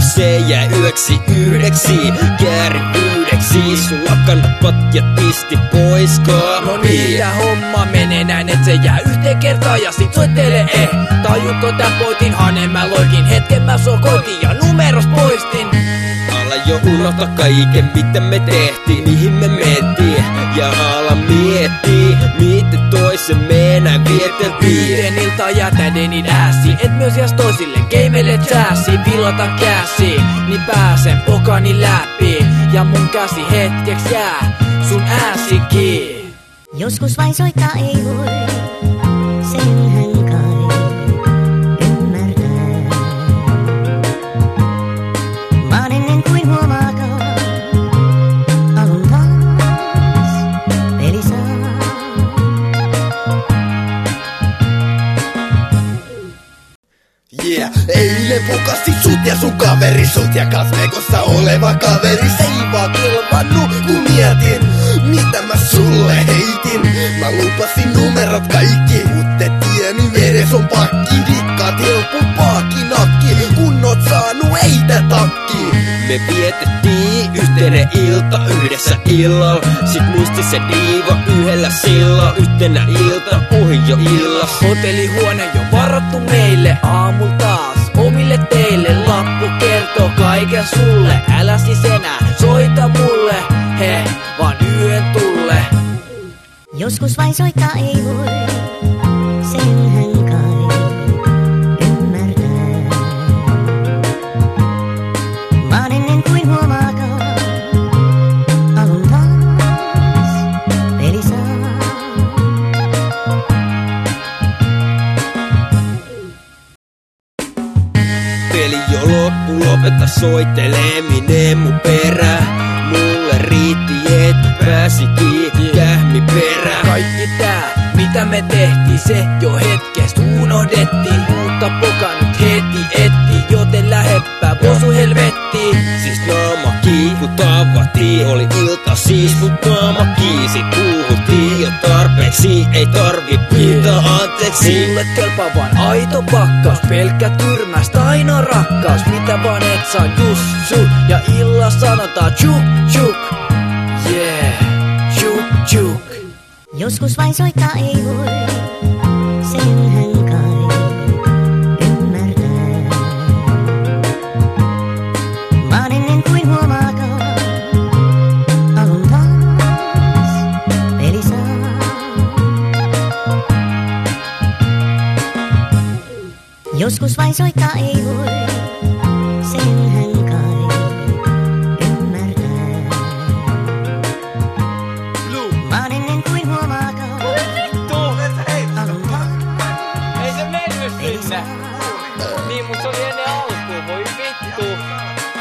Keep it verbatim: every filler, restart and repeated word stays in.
se jää yöksi yhdeksi, käärin yhdeksi. Sulla kannat ja pisti pois kaapi. No niin, tää homma menee näin, et se jää yhteen kertaan ja sit soittele eh. Tajutko tää poitin hanen, mä loikin hetken, mä sokoitin ja numeros poistin. Ala jo unohtaa kaiken mitä me tehtiin, mihin me mentiin. Ja ala miettii, miten toisen me enää vieteltiin. Viiden iltaa jätäden niin ääsi, et myös jäs toisille gameille chääsi. Villata käsi, niin pääsen pokani läpi. Ja mun käsi hetkeksi jää sun ääsikin. Joskus vain soittaa ei voi, senhän kai ymmärtää. Vaan ennen kuin huomaakaan, alun taas peli saa. Yeah, eilen pokasti sut ja sun kaveri, sut ja kasmekossa oleva kaveri. Se ei vaan kelvannut, kun mietin, mitä mä sulle heitin. Mä lupasin numerot kaikki, mut et tiennyt edes on pakki. Dikkaat helpompaakin nakki, kun oot saanut eitä takki. Me vietettiin yhteinen ilta yhdessä illalla. Sit muisti se diiva yhdellä silla. Yhtenä ilta ohi jo illas. Hotellihuone jo varattu meille, aamulla taas omille teille. Lappu kertoo kaiken sulle, älä siis enää soita mulle, he vaan yön tulle. Joskus vain soittaa ei voi, senhän kai ymmärtää. Vaan ennen kuin huomaakaan, alun taas peli saa. Peli jo loppu, lopeta soitteleminen mun perään. Mulle riitti, et pääsikin kähmi perään. Kaikki tää, mitä me tehtiin, se jo hetkestä unohdettiin. Mutta poka nyt heti etti, joten läheppää posu helvettiin. Siis naama kiiku tavattiin, oli ilta siis mut naama kiisi. Puhuttiin jo tarpeeksi, ei tarvi pyytää anteeksi. Mulle kelpaa vaan aito pakkaus, pelkkä tyrmästä aina rakkaus. Mitä vaan et saa just shoot, ja illa sanotaan chuk chuk. Yeah, chuk chuk. Joskus vain soittaa ei voi, senhän kai ymmärtää. Vaan ennen kuin huomaakaan, alun taas peli saa. Joskus vain soittaa ei voi, senhän kai ymmärtää. Vaan ennen kuin huomaakaan, alun taas Ei se mennyt sinne. Niin, mut se oli ennen alkuun, voi vittu.